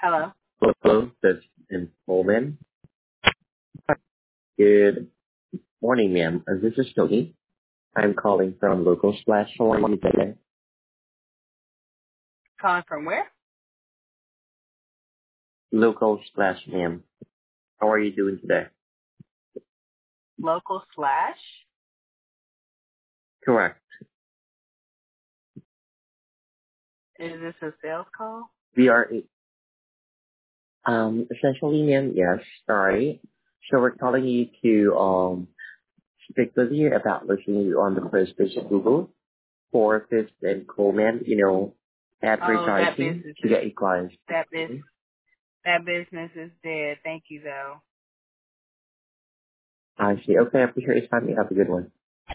Hello. Hello, this is Coleman. Good morning, ma'am. This is Tony. I'm calling from Local Splash. How are you today? Calling from where? Local Splash, ma'am. How are you doing today? Local slash? Correct. Is this a sales call? We are, essentially, ma'am, yes, sorry. So we're calling you to, speak with you about listening you on the first page of Google for Fifth and Coleman, Oh, that advertising business to is get you clients. that business is dead. Thank you though. I see. Okay, I appreciate your time. You have a good one.